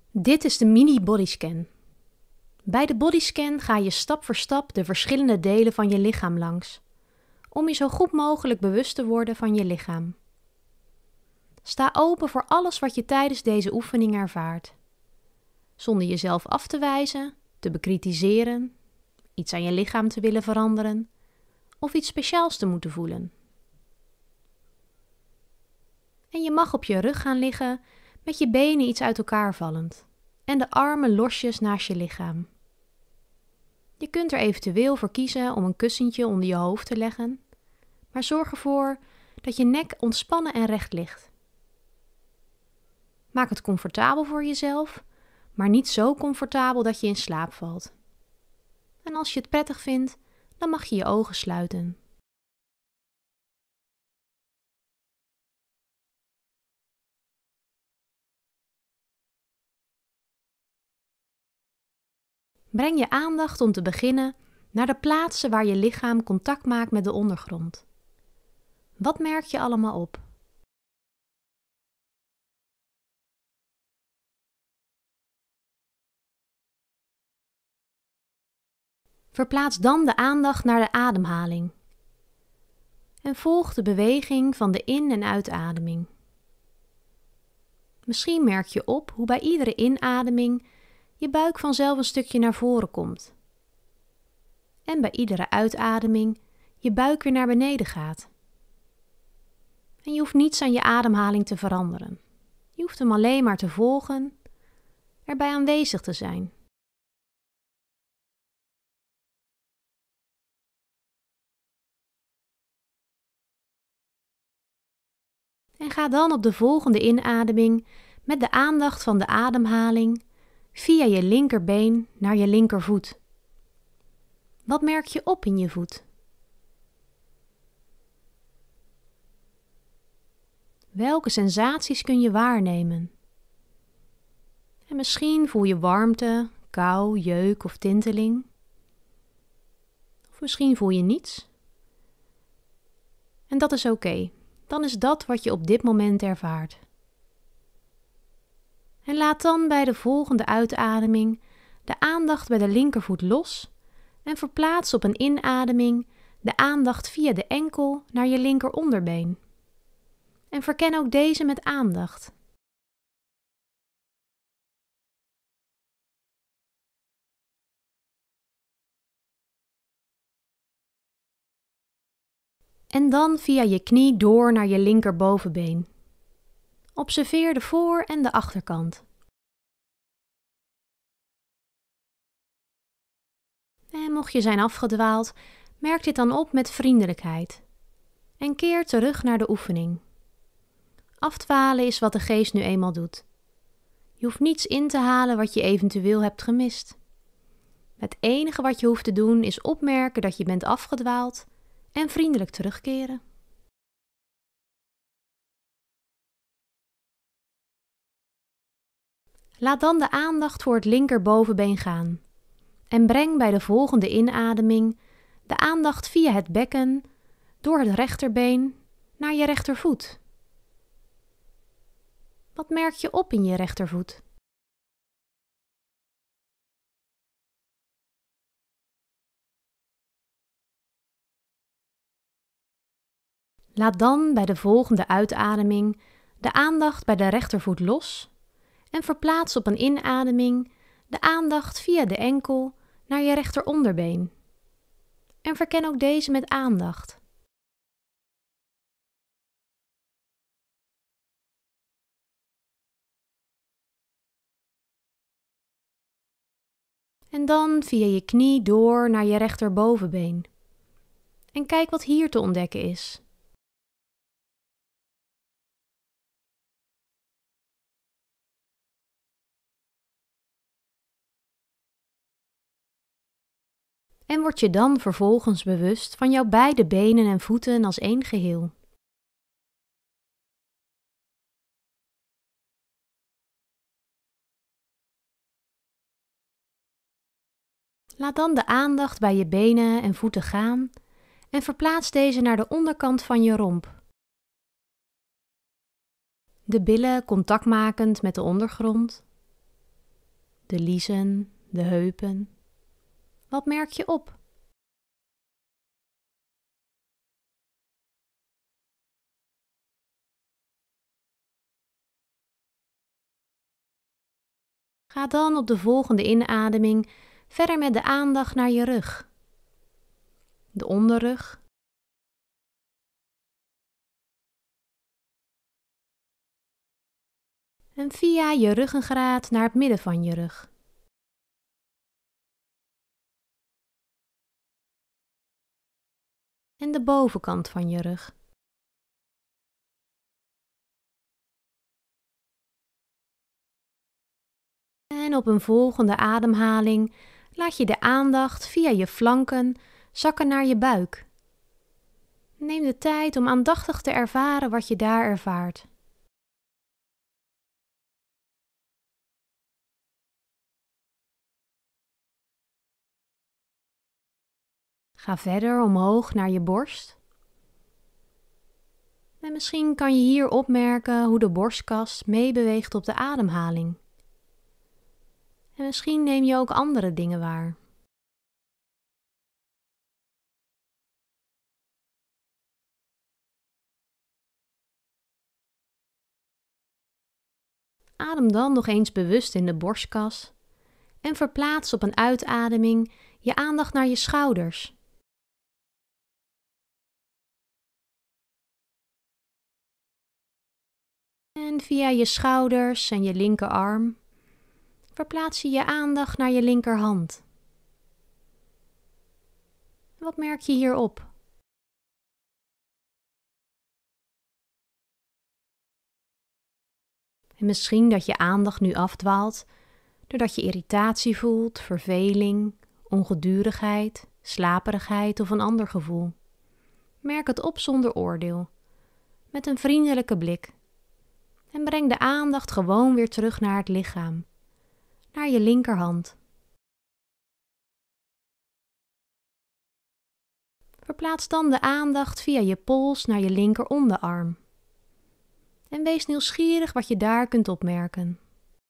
Dit is de mini bodyscan. Bij de bodyscan ga je stap voor stap de verschillende delen van je lichaam langs, om je zo goed mogelijk bewust te worden van je lichaam. Sta open voor alles wat je tijdens deze oefening ervaart, zonder jezelf af te wijzen, te bekritiseren, iets aan je lichaam te willen veranderen of iets speciaals te moeten voelen. En je mag op je rug gaan liggen met je benen iets uit elkaar vallend en de armen losjes naast je lichaam. Je kunt er eventueel voor kiezen om een kussentje onder je hoofd te leggen, maar zorg ervoor dat je nek ontspannen en recht ligt. Maak het comfortabel voor jezelf, maar niet zo comfortabel dat je in slaap valt. En als je het prettig vindt, dan mag je je ogen sluiten. Breng je aandacht om te beginnen naar de plaatsen waar je lichaam contact maakt met de ondergrond. Wat merk je allemaal op? Verplaats dan de aandacht naar de ademhaling en volg de beweging van de in- en uitademing. Misschien merk je op hoe bij iedere inademing je buik vanzelf een stukje naar voren komt en bij iedere uitademing je buik weer naar beneden gaat. En je hoeft niets aan je ademhaling te veranderen. Je hoeft hem alleen maar te volgen, erbij aanwezig te zijn. En ga dan op de volgende inademing met de aandacht van de ademhaling via je linkerbeen naar je linkervoet. Wat merk je op in je voet? Welke sensaties kun je waarnemen? En misschien voel je warmte, kou, jeuk of tinteling. Of misschien voel je niets. En dat is oké. Dan is dat wat je op dit moment ervaart. En laat dan bij de volgende uitademing de aandacht bij de linkervoet los en verplaats op een inademing de aandacht via de enkel naar je linkeronderbeen. En verken ook deze met aandacht. En dan via je knie door naar je linkerbovenbeen. Observeer de voor- en de achterkant. En mocht je zijn afgedwaald, merk dit dan op met vriendelijkheid. En keer terug naar de oefening. Afdwalen is wat de geest nu eenmaal doet. Je hoeft niets in te halen wat je eventueel hebt gemist. Het enige wat je hoeft te doen is opmerken dat je bent afgedwaald en vriendelijk terugkeren. Laat dan de aandacht voor het linkerbovenbeen gaan en breng bij de volgende inademing de aandacht via het bekken door het rechterbeen naar je rechtervoet. Wat merk je op in je rechtervoet? Laat dan bij de volgende uitademing de aandacht bij de rechtervoet los en verplaats op een inademing de aandacht via de enkel naar je rechteronderbeen. En verken ook deze met aandacht. En dan via je knie door naar je rechterbovenbeen. En kijk wat hier te ontdekken is. En word je dan vervolgens bewust van jouw beide benen en voeten als één geheel. Laat dan de aandacht bij je benen en voeten gaan en verplaats deze naar de onderkant van je romp. De billen contactmakend met de ondergrond. de liezen, de heupen. Wat merk je op? Ga dan op de volgende inademing verder met de aandacht naar je rug, de onderrug, en via je ruggengraat naar het midden van je rug. En de bovenkant van je rug. En op een volgende ademhaling laat je de aandacht via je flanken zakken naar je buik. Neem de tijd om aandachtig te ervaren wat je daar ervaart. Ga verder omhoog naar je borst. En misschien kan je hier opmerken hoe de borstkas meebeweegt op de ademhaling. En misschien neem je ook andere dingen waar. Adem dan nog eens bewust in de borstkas en verplaats op een uitademing je aandacht naar je schouders. En via je schouders en je linkerarm verplaats je je aandacht naar je linkerhand. Wat merk je hierop? En misschien dat je aandacht nu afdwaalt doordat je irritatie voelt, verveling, ongedurigheid, slaperigheid of een ander gevoel. Merk het op zonder oordeel, met een vriendelijke blik. En breng de aandacht gewoon weer terug naar het lichaam, naar je linkerhand. Verplaats dan de aandacht via je pols naar je linker onderarm. En wees nieuwsgierig wat je daar kunt opmerken.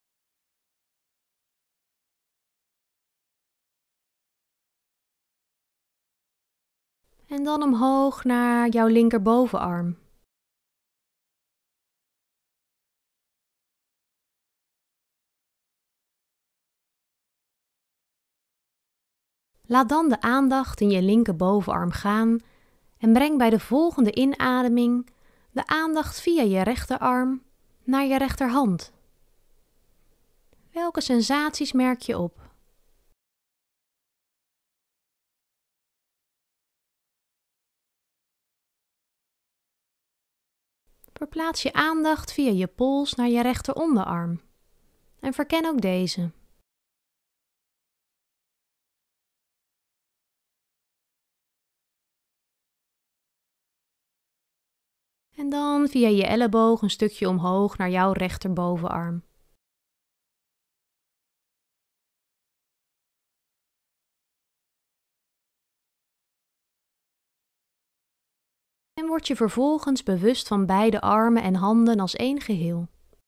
En dan omhoog naar jouw linkerbovenarm. Laat dan de aandacht in je linkerbovenarm gaan en breng bij de volgende inademing de aandacht via je rechterarm naar je rechterhand. Welke sensaties merk je op? Verplaats je aandacht via je pols naar je rechteronderarm en verken ook deze. En dan via je elleboog een stukje omhoog naar jouw rechterbovenarm. En word je vervolgens bewust van beide armen en handen als één geheel.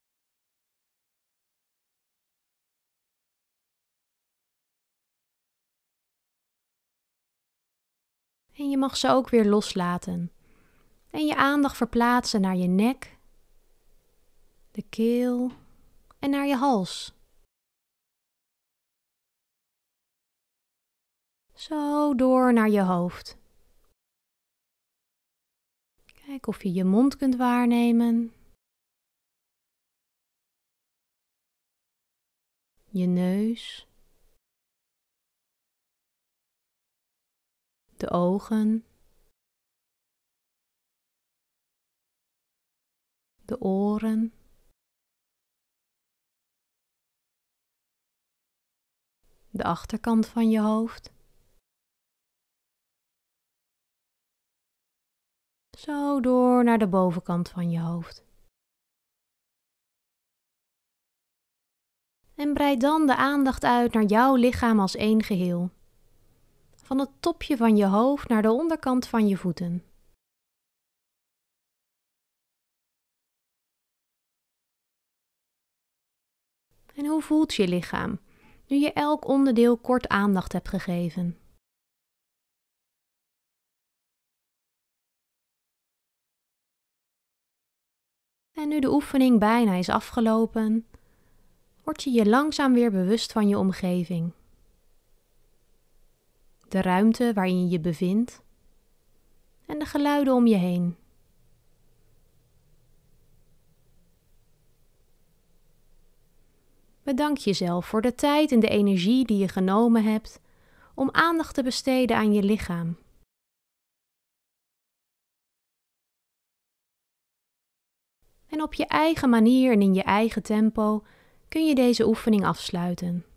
En je mag ze ook weer loslaten. En je aandacht verplaatsen naar je nek, de keel en naar je hals. Zo door naar je hoofd. Kijk of je je mond kunt waarnemen. Je neus. De ogen. De oren. De achterkant van je hoofd. Zo door naar de bovenkant van je hoofd. En breid dan de aandacht uit naar jouw lichaam als één geheel. Van het topje van je hoofd naar de onderkant van je voeten. En hoe voelt je lichaam? nu je elk onderdeel kort aandacht hebt gegeven. En nu de oefening bijna is afgelopen, word je je langzaam weer bewust van je omgeving. De ruimte waarin je je bevindt en de geluiden om je heen. Bedank jezelf voor de tijd en de energie die je genomen hebt om aandacht te besteden aan je lichaam. En op je eigen manier en in je eigen tempo kun je deze oefening afsluiten.